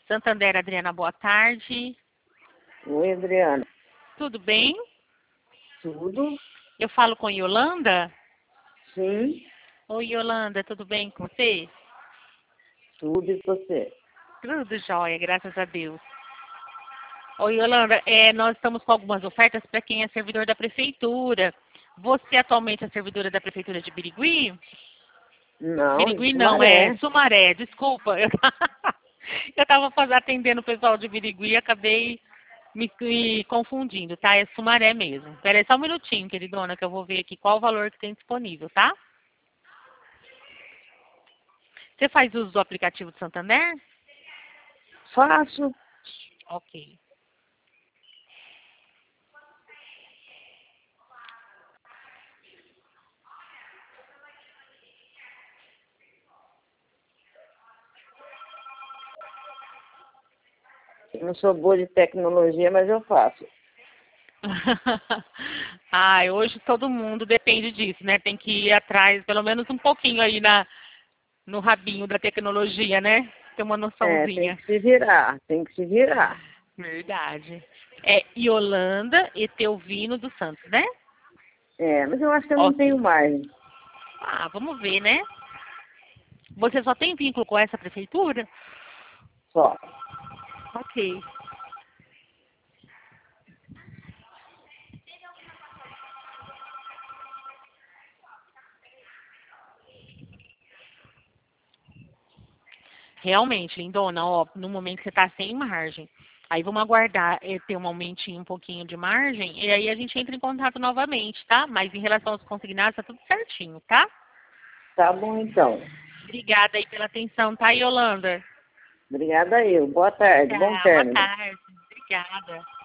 Santander, Adriana, boa tarde. Oi, Adriana. Tudo bem? Tudo? Eu falo com Yolanda? Sim, Oi, Yolanda, tudo bem com você? tudo e você? Tudo jóia, graças a Deus. Oi, Yolanda, nós estamos com algumas ofertas para quem é servidor da prefeitura. Você atualmente é servidora da prefeitura de Birigui? Não, de Birigui não, é Sumaré. Sumaré, desculpa. Eu estava atendendo o pessoal de Birigui e acabei me confundindo, tá? É Sumaré mesmo. Espera aí só um minutinho, queridona, que eu vou ver aqui qual o valor que tem disponível, tá? Você faz uso do aplicativo do Santander? Faço. Ok. Eu não sou boa de tecnologia, mas eu faço. Ai, hoje todo mundo depende disso, né? Tem que ir atrás, pelo menos um pouquinho aí no rabinho da tecnologia, né? Ter uma Tem noçãozinha. que se virar, tem que se virar. Verdade. É Yolanda Etelvino dos Santos, né? Mas eu acho que eu não tenho Ok. mais. Ah, vamos ver, né? Você só tem vínculo com essa prefeitura? Só. Ok. Realmente, lindona, ó, no momento você está sem margem. Aí vamos aguardar ter um aumentinho, um pouquinho de margem, e aí a gente entra em contato novamente, tá? Mas em relação aos consignados, tá tudo certinho, tá? Tá bom, então. Obrigada aí pela atenção, tá, Yolanda? Obrigada eu. Boa tarde, bom Tchau, boa término. tarde. Obrigada.